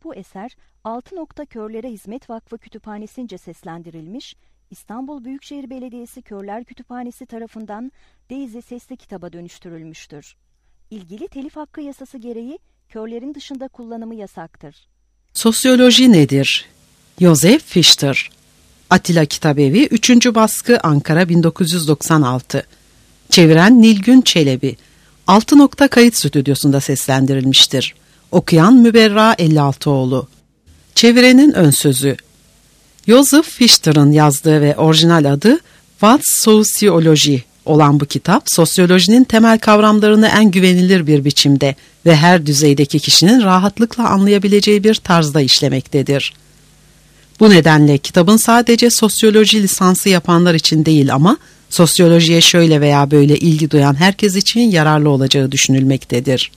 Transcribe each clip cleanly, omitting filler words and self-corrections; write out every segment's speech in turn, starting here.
Bu eser Altı Nokta Körlere Hizmet Vakfı Kütüphanesi'nce seslendirilmiş, İstanbul Büyükşehir Belediyesi Körler Kütüphanesi tarafından Daisy sesli kitaba dönüştürülmüştür. İlgili telif hakkı yasası gereği körlerin dışında kullanımı yasaktır. Sosyoloji nedir? Joseph Fischer. Atilla Kitabevi 3. baskı Ankara 1996. Çeviren Nilgün Çelebi. Altı Nokta Kayıt Stüdyosu'nda seslendirilmiştir. Okuyan Müberra Ellialtıoğlu. Çevirenin ön sözü. Joseph Fischer'ın yazdığı ve orijinal adı What's Sociology olan bu kitap, sosyolojinin temel kavramlarını en güvenilir bir biçimde ve her düzeydeki kişinin rahatlıkla anlayabileceği bir tarzda işlemektedir. Bu nedenle kitabın sadece sosyoloji lisansı yapanlar için değil ama sosyolojiye şöyle veya böyle ilgi duyan herkes için yararlı olacağı düşünülmektedir.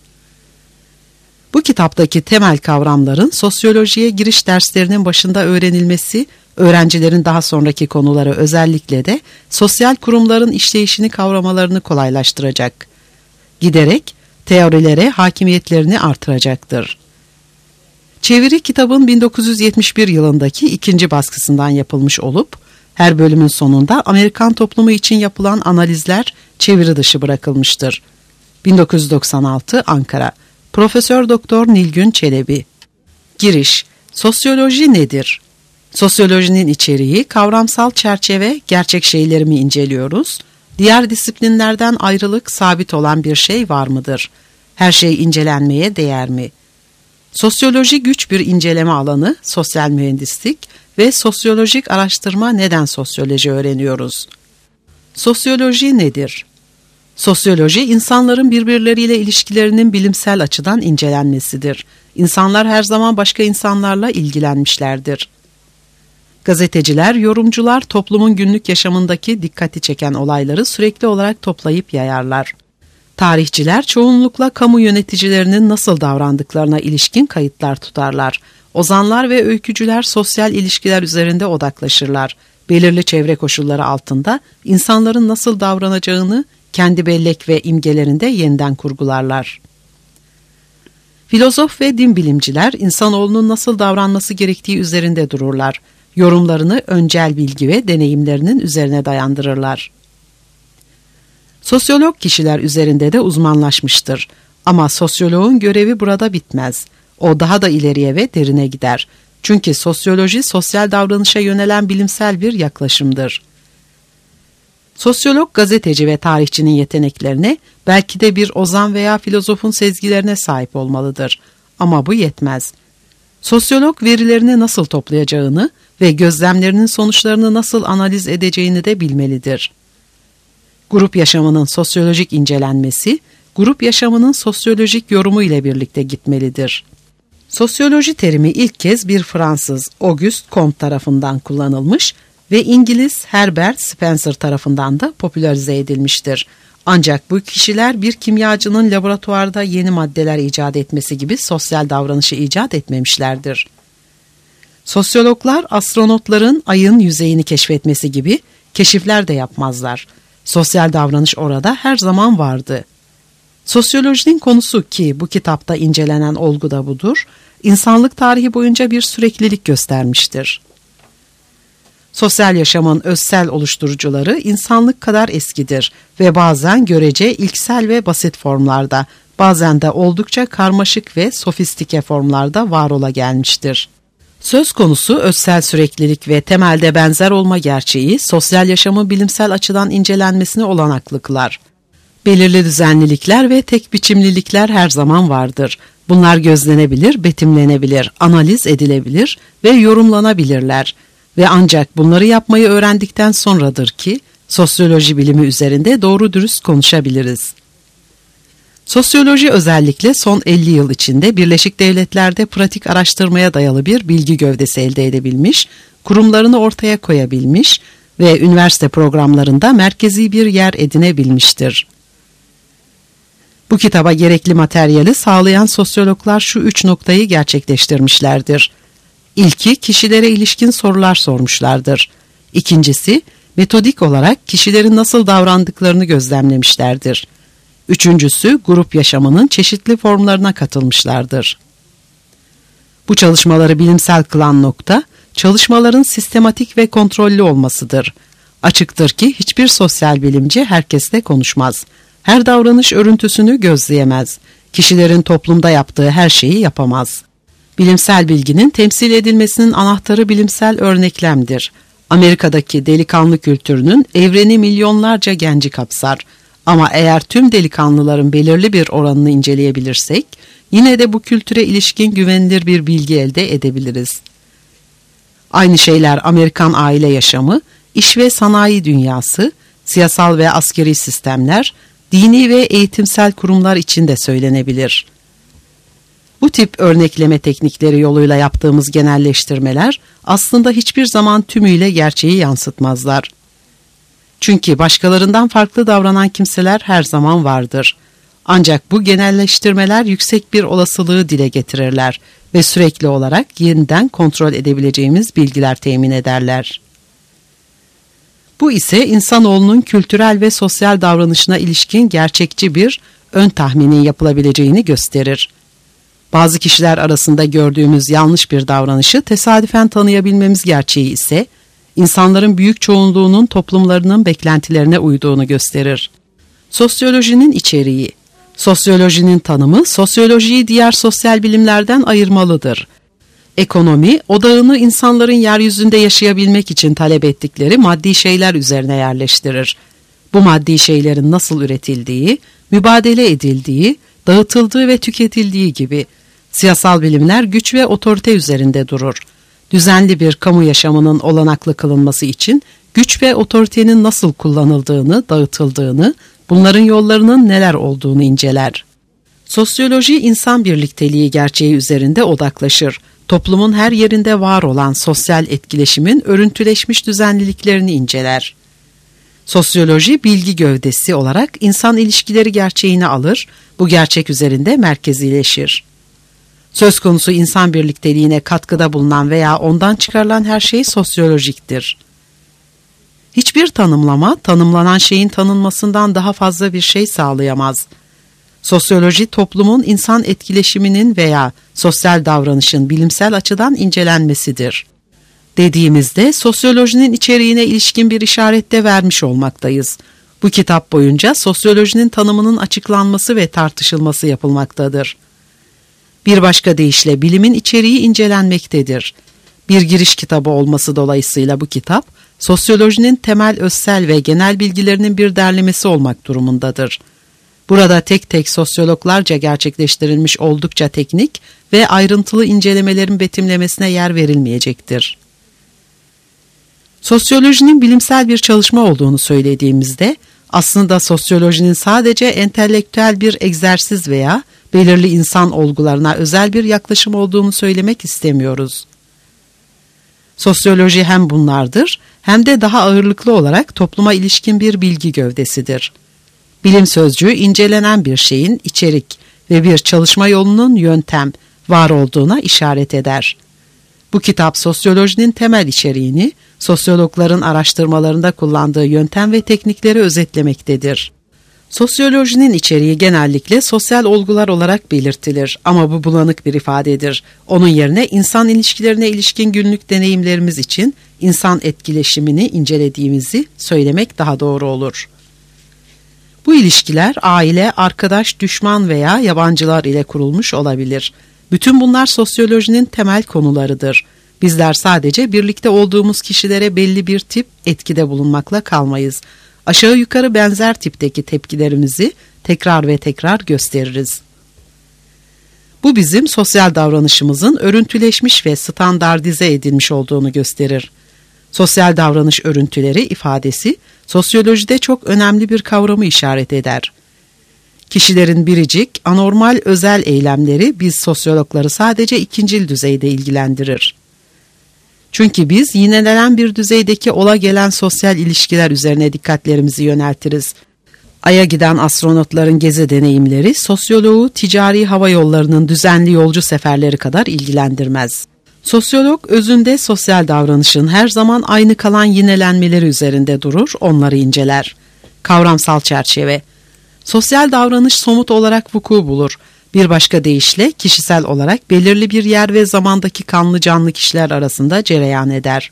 Bu kitaptaki temel kavramların sosyolojiye giriş derslerinin başında öğrenilmesi, öğrencilerin daha sonraki konuları özellikle de sosyal kurumların işleyişini kavramalarını kolaylaştıracak. Giderek teorilere hakimiyetlerini artıracaktır. Çeviri kitabın 1971 yılındaki 2. baskısından yapılmış olup, her bölümün sonunda Amerikan toplumu için yapılan analizler çeviri dışı bırakılmıştır. 1996 Ankara. Profesör Doktor Nilgün Çelebi. Giriş. Sosyoloji nedir? Sosyolojinin içeriği, kavramsal çerçeve, gerçek şeyleri mi inceliyoruz? Diğer disiplinlerden ayrılık, sabit olan bir şey var mıdır? Her şey incelenmeye değer mi? Sosyoloji güç bir inceleme alanı, sosyal mühendislik ve sosyolojik araştırma neden sosyoloji öğreniyoruz? Sosyoloji nedir? Sosyoloji, insanların birbirleriyle ilişkilerinin bilimsel açıdan incelenmesidir. İnsanlar her zaman başka insanlarla ilgilenmişlerdir. Gazeteciler, yorumcular toplumun günlük yaşamındaki dikkati çeken olayları sürekli olarak toplayıp yayarlar. Tarihçiler çoğunlukla kamu yöneticilerinin nasıl davrandıklarına ilişkin kayıtlar tutarlar. Ozanlar ve öykücüler sosyal ilişkiler üzerinde odaklaşırlar. Belirli çevre koşulları altında insanların nasıl davranacağını kendi bellek ve imgelerinde yeniden kurgularlar. Filozof ve din bilimciler insanoğlunun nasıl davranması gerektiği üzerinde dururlar. Yorumlarını öncel bilgi ve deneyimlerinin üzerine dayandırırlar. Sosyolog kişiler üzerinde de uzmanlaşmıştır. Ama sosyoloğun görevi burada bitmez. O daha da ileriye ve derine gider. Çünkü sosyoloji sosyal davranışa yönelen bilimsel bir yaklaşımdır. Sosyolog gazeteci ve tarihçinin yeteneklerine, belki de bir ozan veya filozofun sezgilerine sahip olmalıdır. Ama bu yetmez. Sosyolog verilerini nasıl toplayacağını ve gözlemlerinin sonuçlarını nasıl analiz edeceğini de bilmelidir. Grup yaşamının sosyolojik incelenmesi, grup yaşamının sosyolojik yorumu ile birlikte gitmelidir. Sosyoloji terimi ilk kez bir Fransız Auguste Comte tarafından kullanılmış ve İngiliz Herbert Spencer tarafından da popülerize edilmiştir. Ancak bu kişiler bir kimyacının laboratuvarda yeni maddeler icat etmesi gibi sosyal davranışı icat etmemişlerdir. Sosyologlar astronotların ayın yüzeyini keşfetmesi gibi keşifler de yapmazlar. Sosyal davranış orada her zaman vardı. Sosyolojinin konusu ki bu kitapta incelenen olgu da budur, insanlık tarihi boyunca bir süreklilik göstermiştir. Sosyal yaşamın özsel oluşturucuları insanlık kadar eskidir ve bazen görece ilksel ve basit formlarda, bazen de oldukça karmaşık ve sofistike formlarda var ola gelmiştir. Söz konusu özsel süreklilik ve temelde benzer olma gerçeği sosyal yaşamın bilimsel açıdan incelenmesine olanaklı kılar. Belirli düzenlilikler ve tek biçimlilikler her zaman vardır. Bunlar gözlenebilir, betimlenebilir, analiz edilebilir ve yorumlanabilirler. Ve ancak bunları yapmayı öğrendikten sonradır ki sosyoloji bilimi üzerinde doğru dürüst konuşabiliriz. Sosyoloji özellikle son 50 yıl içinde Birleşik Devletler'de pratik araştırmaya dayalı bir bilgi gövdesi elde edebilmiş, kurumlarını ortaya koyabilmiş ve üniversite programlarında merkezi bir yer edinebilmiştir. Bu kitaba gerekli materyali sağlayan sosyologlar şu 3 noktayı gerçekleştirmişlerdir. İlki, kişilere ilişkin sorular sormuşlardır. İkincisi, metodik olarak kişilerin nasıl davrandıklarını gözlemlemişlerdir. Üçüncüsü, grup yaşamının çeşitli formlarına katılmışlardır. Bu çalışmaları bilimsel kılan nokta, çalışmaların sistematik ve kontrollü olmasıdır. Açıktır ki hiçbir sosyal bilimci herkesle konuşmaz. Her davranış örüntüsünü gözleyemez. Kişilerin toplumda yaptığı her şeyi yapamaz. Bilimsel bilginin temsil edilmesinin anahtarı bilimsel örneklemdir. Amerika'daki delikanlı kültürünün evreni milyonlarca genci kapsar. Ama eğer tüm delikanlıların belirli bir oranını inceleyebilirsek, yine de bu kültüre ilişkin güvenilir bir bilgi elde edebiliriz. Aynı şeyler Amerikan aile yaşamı, iş ve sanayi dünyası, siyasal ve askeri sistemler, dini ve eğitimsel kurumlar için de söylenebilir. Bu tip örnekleme teknikleri yoluyla yaptığımız genelleştirmeler aslında hiçbir zaman tümüyle gerçeği yansıtmazlar. Çünkü başkalarından farklı davranan kimseler her zaman vardır. Ancak bu genelleştirmeler yüksek bir olasılığı dile getirirler ve sürekli olarak yeniden kontrol edebileceğimiz bilgiler temin ederler. Bu ise insanoğlunun kültürel ve sosyal davranışına ilişkin gerçekçi bir ön tahminin yapılabileceğini gösterir. Bazı kişiler arasında gördüğümüz yanlış bir davranışı tesadüfen tanıyabilmemiz gerçeği ise, insanların büyük çoğunluğunun toplumlarının beklentilerine uyduğunu gösterir. Sosyolojinin içeriği. Sosyolojinin tanımı, sosyolojiyi diğer sosyal bilimlerden ayırmalıdır. Ekonomi, odağını insanların yeryüzünde yaşayabilmek için talep ettikleri maddi şeyler üzerine yerleştirir. Bu maddi şeylerin nasıl üretildiği, mübadele edildiği, dağıtıldığı ve tüketildiği gibi siyasal bilimler güç ve otorite üzerinde durur. Düzenli bir kamu yaşamının olanaklı kılınması için güç ve otoritenin nasıl kullanıldığını, dağıtıldığını, bunların yollarının neler olduğunu inceler. Sosyoloji insan birlikteliği gerçeği üzerinde odaklaşır. Toplumun her yerinde var olan sosyal etkileşimin örüntüleşmiş düzenliliklerini inceler. Sosyoloji bilgi gövdesi olarak insan ilişkileri gerçeğini alır, bu gerçek üzerinde merkezileşir. Söz konusu insan birlikteliğine katkıda bulunan veya ondan çıkarılan her şey sosyolojiktir. Hiçbir tanımlama, tanımlanan şeyin tanınmasından daha fazla bir şey sağlayamaz. Sosyoloji, toplumun insan etkileşiminin veya sosyal davranışın bilimsel açıdan incelenmesidir. Dediğimizde sosyolojinin içeriğine ilişkin bir işaret de vermiş olmaktayız. Bu kitap boyunca sosyolojinin tanımının açıklanması ve tartışılması yapılmaktadır. Bir başka deyişle bilimin içeriği incelenmektedir. Bir giriş kitabı olması dolayısıyla bu kitap, sosyolojinin temel özsel ve genel bilgilerinin bir derlemesi olmak durumundadır. Burada tek tek sosyologlarca gerçekleştirilmiş oldukça teknik ve ayrıntılı incelemelerin betimlemesine yer verilmeyecektir. Sosyolojinin bilimsel bir çalışma olduğunu söylediğimizde, aslında sosyolojinin sadece entelektüel bir egzersiz veya belirli insan olgularına özel bir yaklaşım olduğunu söylemek istemiyoruz. Sosyoloji hem bunlardır, hem de daha ağırlıklı olarak topluma ilişkin bir bilgi gövdesidir. Bilim sözcüğü incelenen bir şeyin içerik ve bir çalışma yolunun yöntem var olduğuna işaret eder. Bu kitap sosyolojinin temel içeriğini, sosyologların araştırmalarında kullandığı yöntem ve teknikleri özetlemektedir. Sosyolojinin içeriği genellikle sosyal olgular olarak belirtilir ama bu bulanık bir ifadedir. Onun yerine insan ilişkilerine ilişkin günlük deneyimlerimiz için insan etkileşimini incelediğimizi söylemek daha doğru olur. Bu ilişkiler aile, arkadaş, düşman veya yabancılar ile kurulmuş olabilir. Bütün bunlar sosyolojinin temel konularıdır. Bizler sadece birlikte olduğumuz kişilere belli bir tip etkide bulunmakla kalmayız. Aşağı yukarı benzer tipteki tepkilerimizi tekrar ve tekrar gösteririz. Bu bizim sosyal davranışımızın örüntüleşmiş ve standartize edilmiş olduğunu gösterir. Sosyal davranış örüntüleri ifadesi sosyolojide çok önemli bir kavramı işaret eder. Kişilerin biricik, anormal özel eylemleri biz sosyologları sadece ikincil düzeyde ilgilendirir. Çünkü biz yinelenen bir düzeydeki ola gelen sosyal ilişkiler üzerine dikkatlerimizi yöneltiriz. Ay'a giden astronotların gezi deneyimleri sosyoloğu ticari hava yollarının düzenli yolcu seferleri kadar ilgilendirmez. Sosyolog özünde sosyal davranışın her zaman aynı kalan yinelenmeleri üzerinde durur, onları inceler. Kavramsal çerçeve. Sosyal davranış somut olarak vuku bulur. Bir başka deyişle kişisel olarak belirli bir yer ve zamandaki kanlı canlı kişiler arasında cereyan eder.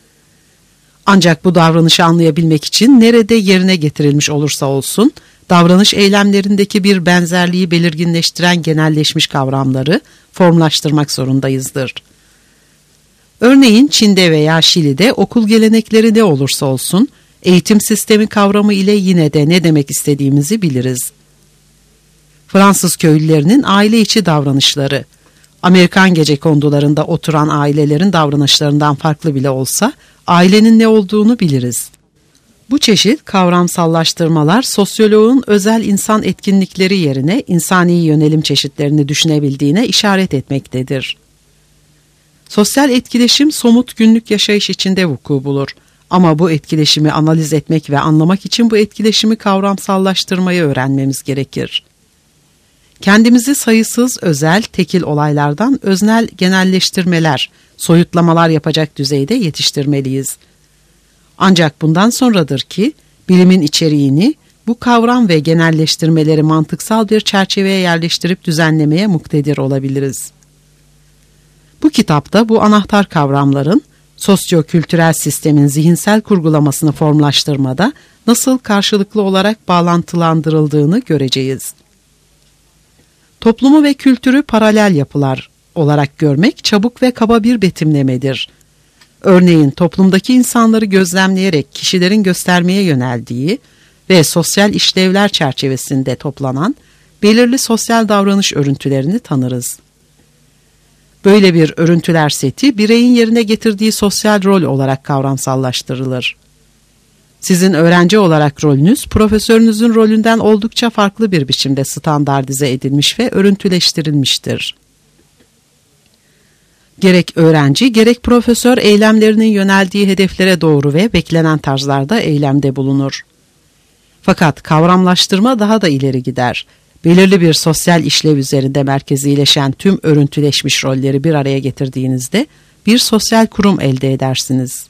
Ancak bu davranışı anlayabilmek için nerede yerine getirilmiş olursa olsun, davranış eylemlerindeki bir benzerliği belirginleştiren genelleşmiş kavramları formlaştırmak zorundayızdır. Örneğin Çin'de veya Şili'de okul gelenekleri ne olursa olsun, eğitim sistemi kavramı ile yine de ne demek istediğimizi biliriz. Fransız köylülerinin aile içi davranışları, Amerikan gecekondularında oturan ailelerin davranışlarından farklı bile olsa, ailenin ne olduğunu biliriz. Bu çeşit kavramsallaştırmalar sosyoloğun özel insan etkinlikleri yerine insani yönelim çeşitlerini düşünebildiğine işaret etmektedir. Sosyal etkileşim somut günlük yaşayış içinde vuku bulur. Ama bu etkileşimi analiz etmek ve anlamak için bu etkileşimi kavramsallaştırmayı öğrenmemiz gerekir. Kendimizi sayısız özel, tekil olaylardan öznel genelleştirmeler, soyutlamalar yapacak düzeyde yetiştirmeliyiz. Ancak bundan sonradır ki bilimin içeriğini bu kavram ve genelleştirmeleri mantıksal bir çerçeveye yerleştirip düzenlemeye muktedir olabiliriz. Bu kitapta bu anahtar kavramların sosyo-kültürel sistemin zihinsel kurgulamasını formlaştırmada nasıl karşılıklı olarak bağlantılandırıldığını göreceğiz. Toplumu ve kültürü paralel yapılar olarak görmek çabuk ve kaba bir betimlemedir. Örneğin toplumdaki insanları gözlemleyerek kişilerin göstermeye yöneldiği ve sosyal işlevler çerçevesinde toplanan belirli sosyal davranış örüntülerini tanırız. Böyle bir örüntüler seti bireyin yerine getirdiği sosyal rol olarak kavramsallaştırılır. Sizin öğrenci olarak rolünüz, profesörünüzün rolünden oldukça farklı bir biçimde standartize edilmiş ve örüntüleştirilmiştir. Gerek öğrenci, gerek profesör eylemlerinin yöneldiği hedeflere doğru ve beklenen tarzlarda eylemde bulunur. Fakat kavramlaştırma daha da ileri gider. Belirli bir sosyal işlev üzerinde merkezileşen tüm örüntüleşmiş rolleri bir araya getirdiğinizde bir sosyal kurum elde edersiniz.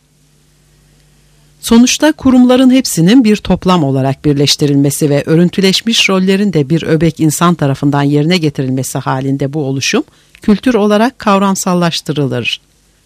Sonuçta kurumların hepsinin bir toplam olarak birleştirilmesi ve örüntüleşmiş rollerin de bir öbek insan tarafından yerine getirilmesi halinde bu oluşum kültür olarak kavramsallaştırılır.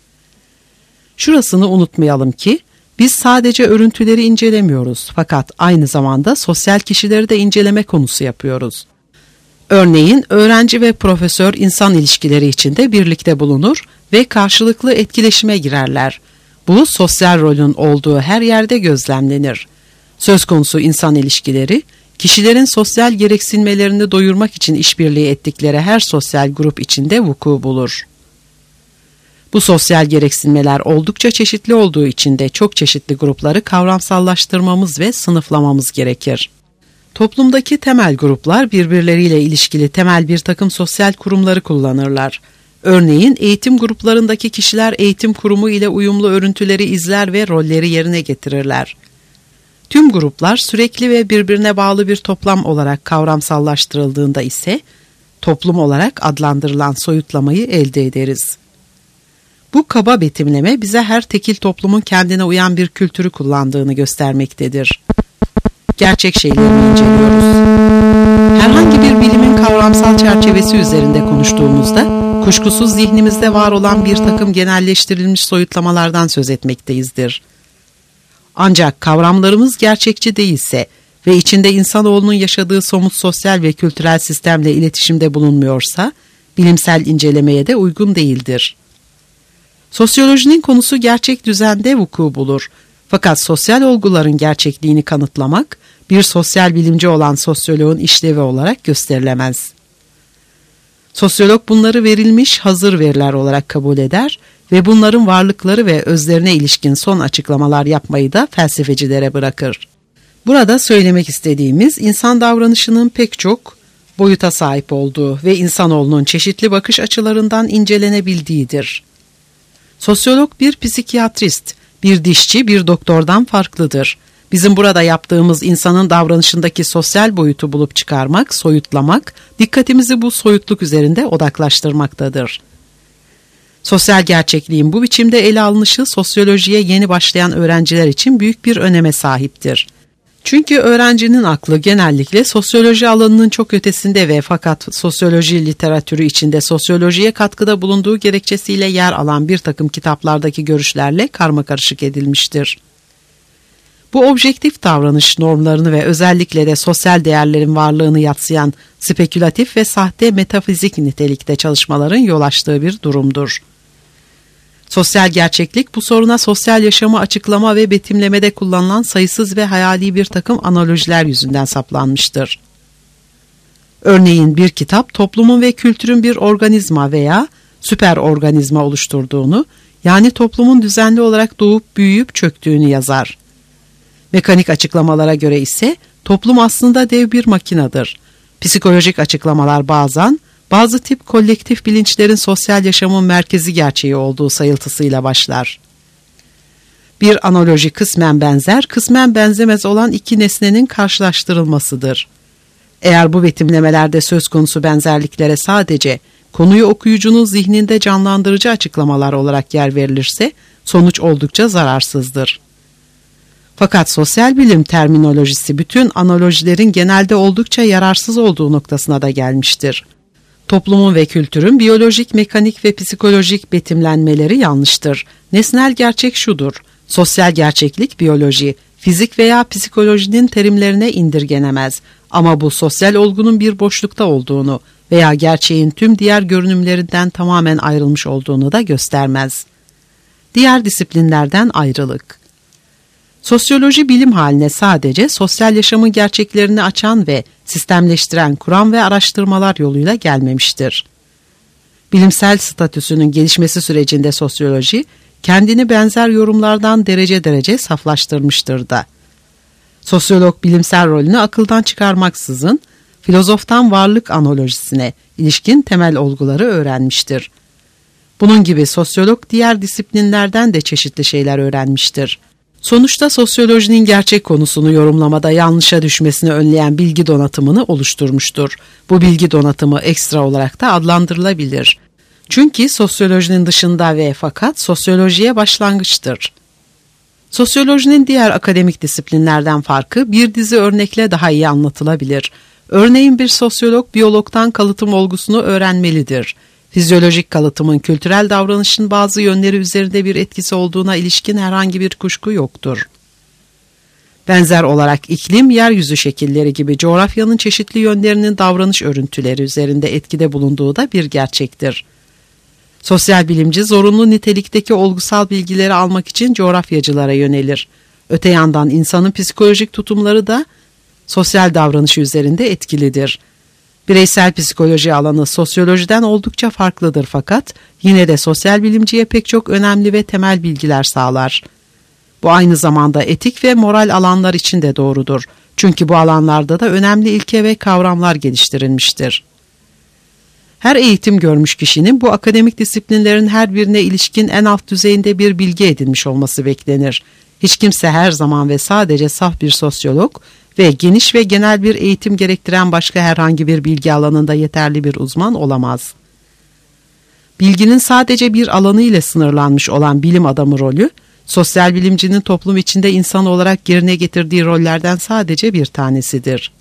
Şurasını unutmayalım ki biz sadece örüntüleri incelemiyoruz fakat aynı zamanda sosyal kişileri de inceleme konusu yapıyoruz. Örneğin öğrenci ve profesör insan ilişkileri içinde birlikte bulunur ve karşılıklı etkileşime girerler. Bu sosyal rolün olduğu her yerde gözlemlenir. Söz konusu insan ilişkileri, kişilerin sosyal gereksinmelerini doyurmak için işbirliği ettikleri her sosyal grup içinde vuku bulur. Bu sosyal gereksinmeler oldukça çeşitli olduğu için de çok çeşitli grupları kavramsallaştırmamız ve sınıflamamız gerekir. Toplumdaki temel gruplar birbirleriyle ilişkili temel bir takım sosyal kurumları kullanırlar. Örneğin eğitim gruplarındaki kişiler eğitim kurumu ile uyumlu örüntüleri izler ve rolleri yerine getirirler. Tüm gruplar sürekli ve birbirine bağlı bir toplam olarak kavramsallaştırıldığında ise toplum olarak adlandırılan soyutlamayı elde ederiz. Bu kaba betimleme bize her tekil toplumun kendine uyan bir kültürü kullandığını göstermektedir. Gerçek şeylerini inceliyoruz. Herhangi bir bilimin kavramsal çerçevesi üzerinde konuştuğumuzda kuşkusuz zihnimizde var olan bir takım genelleştirilmiş soyutlamalardan söz etmekteyizdir. Ancak kavramlarımız gerçekçi değilse ve içinde insanoğlunun yaşadığı somut sosyal ve kültürel sistemle iletişimde bulunmuyorsa, bilimsel incelemeye de uygun değildir. Sosyolojinin konusu gerçek düzende vuku bulur. Fakat sosyal olguların gerçekliğini kanıtlamak, bir sosyal bilimci olan sosyoloğun işlevi olarak gösterilemez. Sosyolog bunları verilmiş hazır veriler olarak kabul eder ve bunların varlıkları ve özlerine ilişkin son açıklamalar yapmayı da felsefecilere bırakır. Burada söylemek istediğimiz insan davranışının pek çok boyuta sahip olduğu ve insanoğlunun çeşitli bakış açılarından incelenebildiğidir. Sosyolog bir psikiyatrist, bir dişçi, bir doktordan farklıdır. Bizim burada yaptığımız insanın davranışındaki sosyal boyutu bulup çıkarmak, soyutlamak, dikkatimizi bu soyutluk üzerinde odaklaştırmaktadır. Sosyal gerçekliğin bu biçimde ele alınışı sosyolojiye yeni başlayan öğrenciler için büyük bir öneme sahiptir. Çünkü öğrencinin aklı genellikle sosyoloji alanının çok ötesinde ve fakat sosyoloji literatürü içinde sosyolojiye katkıda bulunduğu gerekçesiyle yer alan bir takım kitaplardaki görüşlerle karmakarışık edilmiştir. Bu objektif davranış normlarını ve özellikle de sosyal değerlerin varlığını yadsıyan spekülatif ve sahte metafizik nitelikte çalışmaların yol açtığı bir durumdur. Sosyal gerçeklik bu soruna sosyal yaşamı açıklama ve betimlemede kullanılan sayısız ve hayali bir takım analojiler yüzünden saplanmıştır. Örneğin bir kitap toplumun ve kültürün bir organizma veya süperorganizma oluşturduğunu, yani toplumun düzenli olarak doğup büyüyüp çöktüğünü yazar. Mekanik açıklamalara göre ise toplum aslında dev bir makinedir. Psikolojik açıklamalar bazen bazı tip kolektif bilinçlerin sosyal yaşamın merkezi gerçeği olduğu sayıltısıyla başlar. Bir analoji kısmen benzer, kısmen benzemez olan iki nesnenin karşılaştırılmasıdır. Eğer bu betimlemelerde söz konusu benzerliklere sadece konuyu okuyucunun zihninde canlandırıcı açıklamalar olarak yer verilirse sonuç oldukça zararsızdır. Fakat sosyal bilim terminolojisi bütün analojilerin genelde oldukça yararsız olduğu noktasına da gelmiştir. Toplumun ve kültürün biyolojik, mekanik ve psikolojik betimlenmeleri yanlıştır. Nesnel gerçek şudur: sosyal gerçeklik biyoloji, fizik veya psikolojinin terimlerine indirgenemez. Ama bu sosyal olgunun bir boşlukta olduğunu veya gerçeğin tüm diğer görünümlerinden tamamen ayrılmış olduğunu da göstermez. Diğer disiplinlerden ayrılık. Sosyoloji bilim haline sadece sosyal yaşamın gerçeklerini açan ve sistemleştiren kuram ve araştırmalar yoluyla gelmemiştir. Bilimsel statüsünün gelişmesi sürecinde sosyoloji, kendini benzer yorumlardan derece derece saflaştırmıştır da. Sosyolog bilimsel rolünü akıldan çıkarmaksızın, filozoftan varlık analojisine ilişkin temel olguları öğrenmiştir. Bunun gibi sosyolog diğer disiplinlerden de çeşitli şeyler öğrenmiştir. Sonuçta sosyolojinin gerçek konusunu yorumlamada yanlışa düşmesini önleyen bilgi donatımını oluşturmuştur. Bu bilgi donatımı ekstra olarak da adlandırılabilir. Çünkü sosyolojinin dışında ve fakat sosyolojiye başlangıçtır. Sosyolojinin diğer akademik disiplinlerden farkı bir dizi örnekle daha iyi anlatılabilir. Örneğin bir sosyolog biyologtan kalıtım olgusunu öğrenmelidir. Fizyolojik kalıtımın kültürel davranışın bazı yönleri üzerinde bir etkisi olduğuna ilişkin herhangi bir kuşku yoktur. Benzer olarak iklim, yeryüzü şekilleri gibi coğrafyanın çeşitli yönlerinin davranış örüntüleri üzerinde etkide bulunduğu da bir gerçektir. Sosyal bilimci zorunlu nitelikteki olgusal bilgileri almak için coğrafyacılara yönelir. Öte yandan insanın psikolojik tutumları da sosyal davranışı üzerinde etkilidir. Bireysel psikoloji alanı sosyolojiden oldukça farklıdır fakat yine de sosyal bilimciye pek çok önemli ve temel bilgiler sağlar. Bu aynı zamanda etik ve moral alanlar için de doğrudur. Çünkü bu alanlarda da önemli ilke ve kavramlar geliştirilmiştir. Her eğitim görmüş kişinin bu akademik disiplinlerin her birine ilişkin en alt düzeyinde bir bilgi edinmiş olması beklenir. Hiç kimse her zaman ve sadece saf bir sosyolog ve geniş ve genel bir eğitim gerektiren başka herhangi bir bilgi alanında yeterli bir uzman olamaz. Bilginin sadece bir alanı ile sınırlanmış olan bilim adamı rolü, sosyal bilimcinin toplum içinde insan olarak yerine getirdiği rollerden sadece bir tanesidir.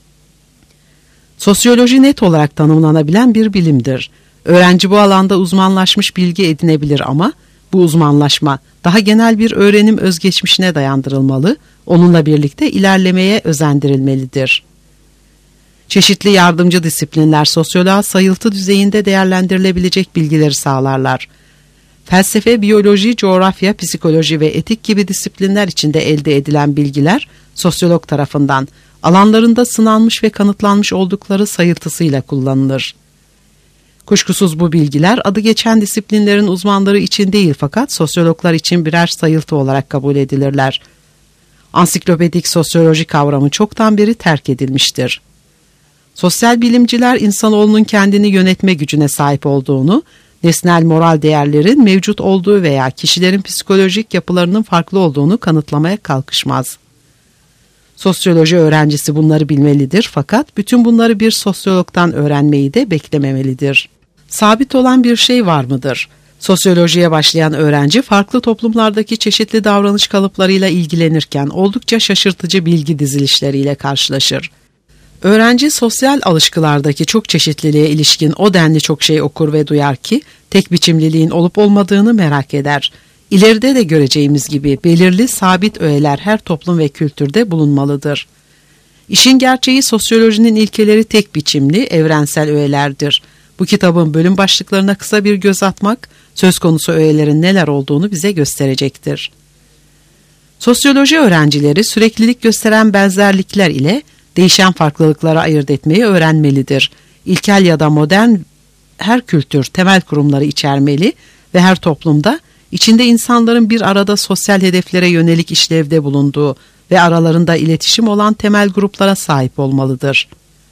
Sosyoloji net olarak tanımlanabilen bir bilimdir. Öğrenci bu alanda uzmanlaşmış bilgi edinebilir ama bu uzmanlaşma daha genel bir öğrenim özgeçmişine dayandırılmalı, onunla birlikte ilerlemeye özendirilmelidir. Çeşitli yardımcı disiplinler sosyoloğa sayıltı düzeyinde değerlendirilebilecek bilgileri sağlarlar. Felsefe, biyoloji, coğrafya, psikoloji ve etik gibi disiplinler içinde elde edilen bilgiler sosyolog tarafından alanlarında sınanmış ve kanıtlanmış oldukları sayıltısıyla kullanılır. Kuşkusuz bu bilgiler adı geçen disiplinlerin uzmanları için değil fakat sosyologlar için birer sayıltı olarak kabul edilirler. Ansiklopedik sosyoloji kavramı çoktan beri terk edilmiştir. Sosyal bilimciler insanoğlunun kendini yönetme gücüne sahip olduğunu, nesnel moral değerlerin mevcut olduğu veya kişilerin psikolojik yapılarının farklı olduğunu kanıtlamaya kalkışmaz. Sosyoloji öğrencisi bunları bilmelidir fakat bütün bunları bir sosyologdan öğrenmeyi de beklememelidir. Sabit olan bir şey var mıdır? Sosyolojiye başlayan öğrenci farklı toplumlardaki çeşitli davranış kalıplarıyla ilgilenirken oldukça şaşırtıcı bilgi dizilişleriyle karşılaşır. Öğrenci sosyal alışkılardaki çok çeşitliliğe ilişkin o denli çok şey okur ve duyar ki tek biçimliliğin olup olmadığını merak eder. İleride de göreceğimiz gibi belirli sabit öğeler her toplum ve kültürde bulunmalıdır. İşin gerçeği sosyolojinin ilkeleri tek biçimli, evrensel öğelerdir. Bu kitabın bölüm başlıklarına kısa bir göz atmak, söz konusu öğelerin neler olduğunu bize gösterecektir. Sosyoloji öğrencileri süreklilik gösteren benzerlikler ile değişen farklılıkları ayırt etmeyi öğrenmelidir. İlkel ya da modern her kültür temel kurumları içermeli ve her toplumda içinde insanların bir arada sosyal hedeflere yönelik işlevde bulunduğu ve aralarında iletişim olan temel gruplara sahip olmalıdır.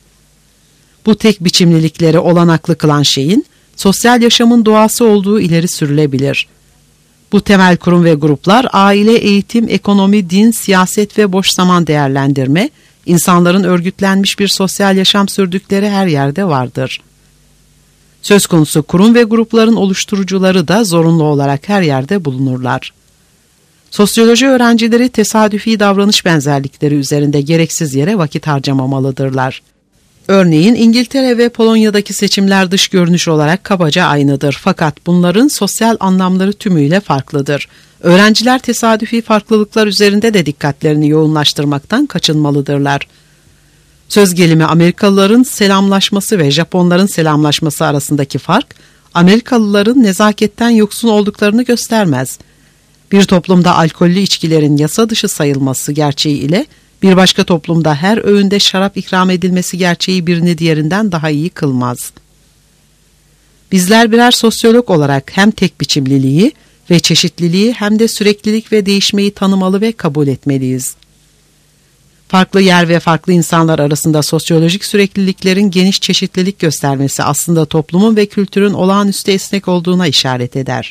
Bu tek biçimlilikleri olanaklı kılan şeyin sosyal yaşamın doğası olduğu ileri sürülebilir. Bu temel kurum ve gruplar aile, eğitim, ekonomi, din, siyaset ve boş zaman değerlendirme, insanların örgütlenmiş bir sosyal yaşam sürdükleri her yerde vardır. Söz konusu kurum ve grupların oluşturucuları da zorunlu olarak her yerde bulunurlar. Sosyoloji öğrencileri tesadüfi davranış benzerlikleri üzerinde gereksiz yere vakit harcamamalıdırlar. Örneğin İngiltere ve Polonya'daki seçimler dış görünüş olarak kabaca aynıdır fakat bunların sosyal anlamları tümüyle farklıdır. Öğrenciler tesadüfi farklılıklar üzerinde de dikkatlerini yoğunlaştırmaktan kaçınmalıdırlar. Söz gelimi Amerikalıların selamlaşması ve Japonların selamlaşması arasındaki fark, Amerikalıların nezaketten yoksun olduklarını göstermez. Bir toplumda alkollü içkilerin yasa dışı sayılması gerçeği ile bir başka toplumda her öğünde şarap ikram edilmesi gerçeği birini diğerinden daha iyi kılmaz. Bizler birer sosyolog olarak hem tek biçimliliği ve çeşitliliği hem de süreklilik ve değişmeyi tanımalı ve kabul etmeliyiz. Farklı yer ve farklı insanlar arasında sosyolojik sürekliliklerin geniş çeşitlilik göstermesi aslında toplumun ve kültürün olağanüstü esnek olduğuna işaret eder.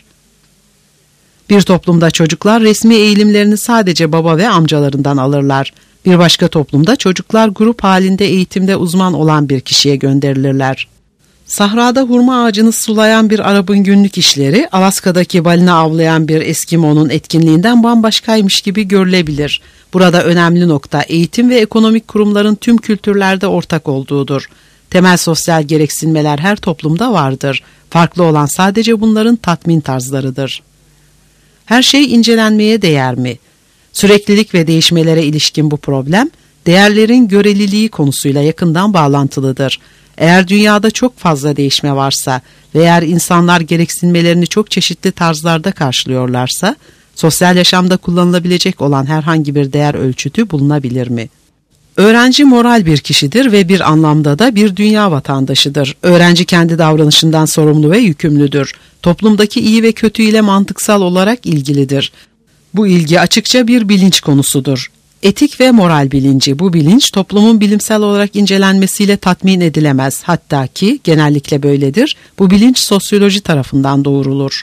Bir toplumda çocuklar resmi eğilimlerini sadece baba ve amcalarından alırlar. Bir başka toplumda çocuklar grup halinde eğitimde uzman olan bir kişiye gönderilirler. Sahrada hurma ağacını sulayan bir Arap'ın günlük işleri, Alaska'daki balina avlayan bir Eskimo'nun etkinliğinden bambaşkaymış gibi görülebilir. Burada önemli nokta eğitim ve ekonomik kurumların tüm kültürlerde ortak olduğudur. Temel sosyal gereksinmeler her toplumda vardır. Farklı olan sadece bunların tatmin tarzlarıdır. Her şey incelenmeye değer mi? Süreklilik ve değişmelere ilişkin bu problem, değerlerin göreliliği konusuyla yakından bağlantılıdır. Eğer dünyada çok fazla değişme varsa ve eğer insanlar gereksinmelerini çok çeşitli tarzlarda karşılıyorlarsa, sosyal yaşamda kullanılabilecek olan herhangi bir değer ölçütü bulunabilir mi? Öğrenci moral bir kişidir ve bir anlamda da bir dünya vatandaşıdır. Öğrenci kendi davranışından sorumlu ve yükümlüdür. Toplumdaki iyi ve kötü ile mantıksal olarak ilgilidir. Bu ilgi açıkça bir bilinç konusudur. Etik ve moral bilinci, bu bilinç toplumun bilimsel olarak incelenmesiyle tatmin edilemez. Hatta ki genellikle böyledir, bu bilinç sosyoloji tarafından doğrulur.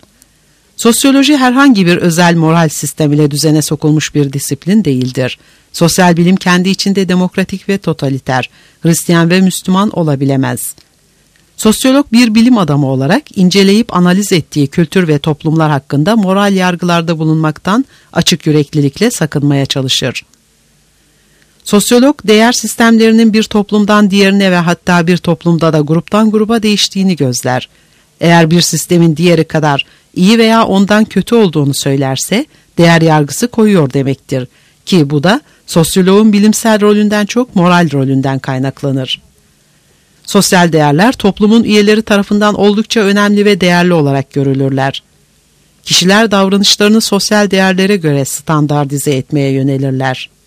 Sosyoloji herhangi bir özel moral sistem ile düzene sokulmuş bir disiplin değildir. Sosyal bilim kendi içinde demokratik ve totaliter, Hristiyan ve Müslüman olabilemez. Sosyolog bir bilim adamı olarak inceleyip analiz ettiği kültür ve toplumlar hakkında moral yargılarda bulunmaktan açık yüreklilikle sakınmaya çalışır. Sosyolog değer sistemlerinin bir toplumdan diğerine ve hatta bir toplumda da gruptan gruba değiştiğini gözler. Eğer bir sistemin diğeri kadar iyi veya ondan kötü olduğunu söylerse değer yargısı koyuyor demektir ki bu da sosyoloğun bilimsel rolünden çok moral rolünden kaynaklanır. Sosyal değerler toplumun üyeleri tarafından oldukça önemli ve değerli olarak görülürler. Kişiler davranışlarını sosyal değerlere göre standartize etmeye yönelirler.